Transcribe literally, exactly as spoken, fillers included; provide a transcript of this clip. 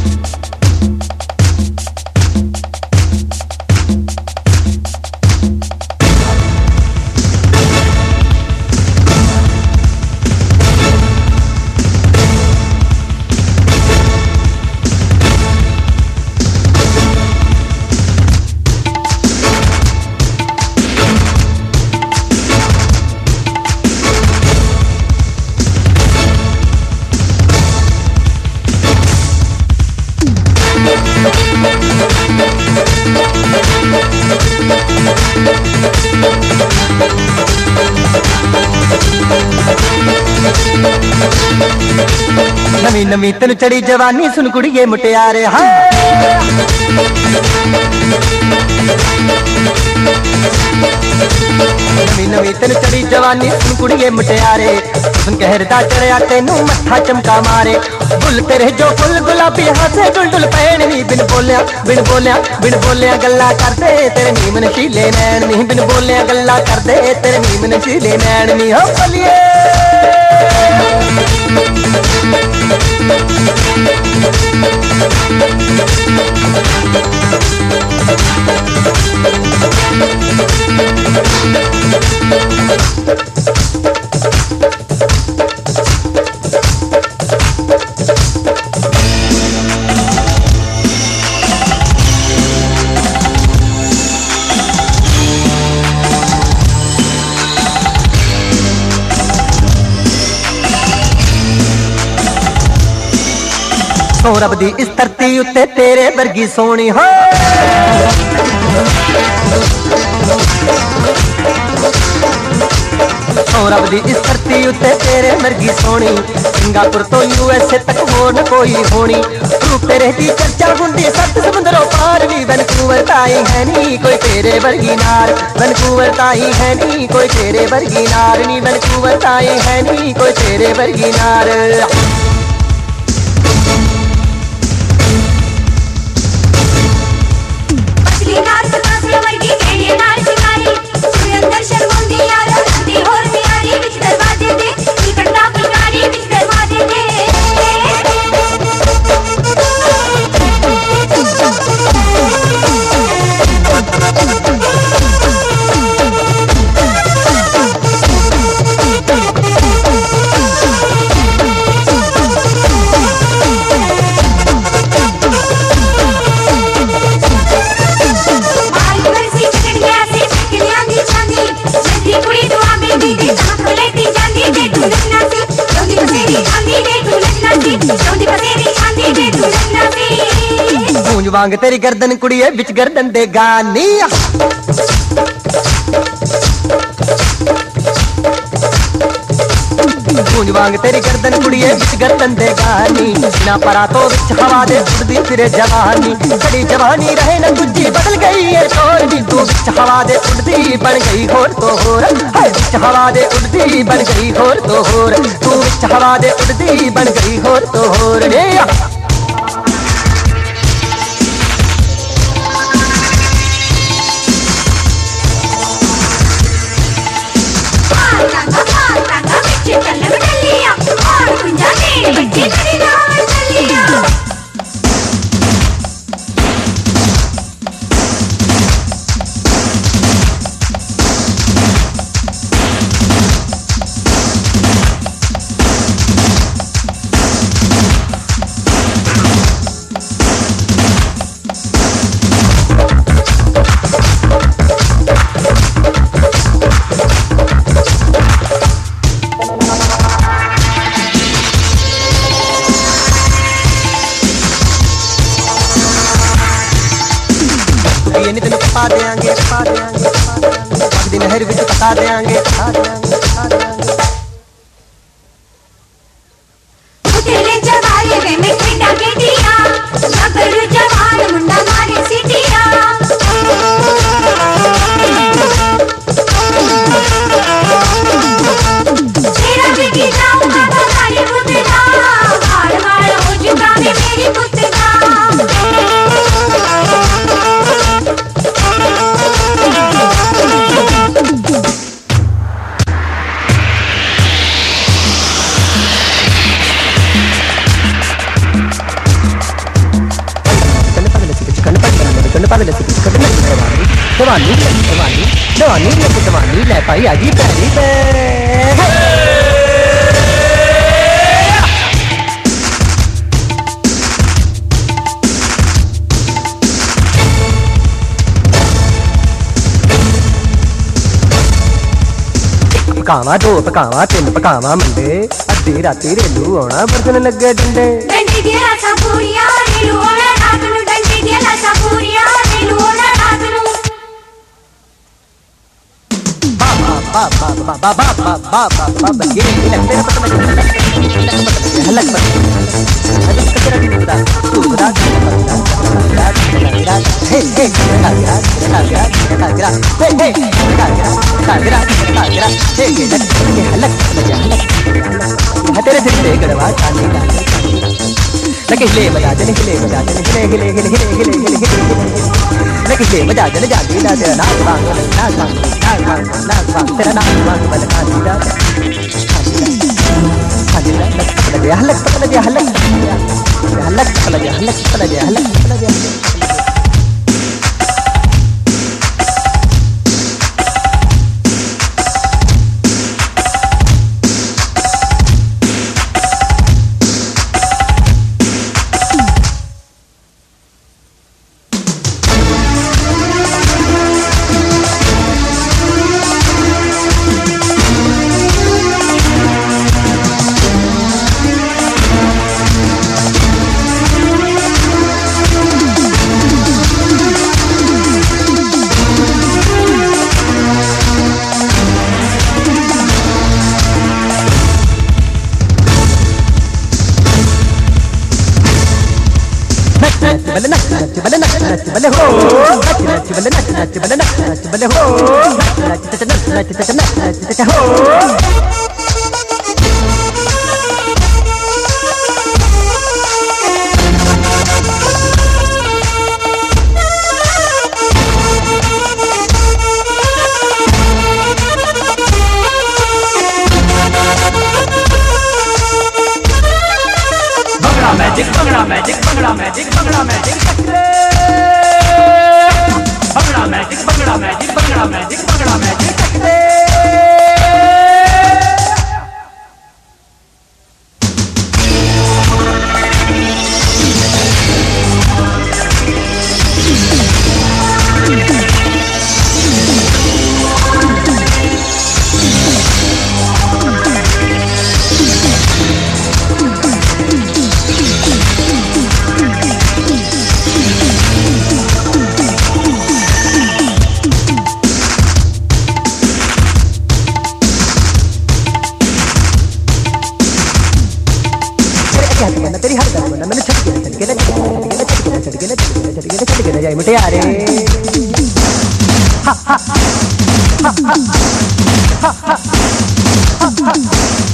नवी नवी तेन चढ़ी जवानी सुन कुड़िए मुटियारे हाय नवी नवी तेन चढ़ी जवानी सुन कुड़िए मुटियारे सुन कहरदा चढ़िया तेनू मत्था चमका मारे बुल तेरे जो फुल गुलाबी हाथे डुल डुल पैन नी बिन बोलिया बिन बोलिया बिन बोलिया गल्ला करदे तेरे नीम नशीले नैन नी बिन बोलिया गल्ला करदे तेरे नीम नशीले नैन नी हो बोलिए सो रब दी इस धरती उत्ते तेरे वर्गी सोनी हो सो रब दी इस धरती उत्ते तेरे वर्गी सोनी सिंगापुर तो यूएसए तक हो न कोई होनी तू तेरे दी चर्चा हुंदी सत समुद्रों पार भी वैनकूवर ताई है नी कोई तेरे वर्गी नार वैनकूवर ताई है नी कोई तेरे वर्गी नार नी वैनकूवर ताई है नी कोई तेरे वर्गी नार गूंज वांग तेरी गर्दन कुड़िए बिच गर्दन दे गानी गूंज वांग तेरी गर्दन कुड़िए बिच गर्दन दे गानी ना परा तो बिच हवा दे उड़दी फिरे जवानी खड़ी जवानी रहे न गुज्जी बदल गई है शोर दी तू बिच हवा दे उड़दी बन गई होर तो होर हाय बिच हवा दे उड़दी बन गई होर तो होर तू बिच हवा दे उड़दी बन गई होर तो होर रे पा देंगे पा देंगे दिन हर विच पता देंगे पता देंगे पता देंगे तेरे जवाले वे में खेड़ा के दिया नगर जवान मुंडा मारे सीटिया तेरा बेटी जाऊंगा तुम्हारी पुतला हार हार हो चुका है मेरी पुतला मन पागल से कट लगी जवानी जवानी जवानी जवानी लगी जवानी ले पाई आगी पैरी पे पकावा दो पकावा तीन पकावा मंडे अद्धी राती रेलू आना बरसन लगे डंडे डंडी दिया लाशा पूरिया रेलू आना रात नू डंडी दिया लाशा पूरिया रेलू आना रात नू बा बा बा बा बा बा बा बा बा बा ये लगते हैं पता नहीं हलक पर हलक कचरा भी होता तू बता हे हे गिरा गिरा गिरा गिरा गिरा गिरा हे हे गिरा गिरा गिरा गिरा गिरा हे ये हलक लगा हलक तेरे दिल से गड़वा चांदी का लगे हिले बजा दे हिले बजा दे हिले हिले हिले हिले हिले हिले लगे हिले बजा दे जागी दा तेरा नाच बांग नाच बांग नाच बांग नाच बांग तेरा नाच बांग बल कांदी दा कांदी दा लग लगे हलक लगे हलक हलक लगे हलक लगे हलक लगे बले नच नच बले नच नच बले हो नच नच बले नच नच बले नच नच बले हो नच नच नच नच नच नच हो magic bhangra magic bhangra magic bhangra magic bhangra magic bhangra magic bhangra magic bhangra magic तेरी हर गल मैंने छट के छट के छट के छट के छट के छट के छट के जाए मुटे यारे हा हा हा हा हा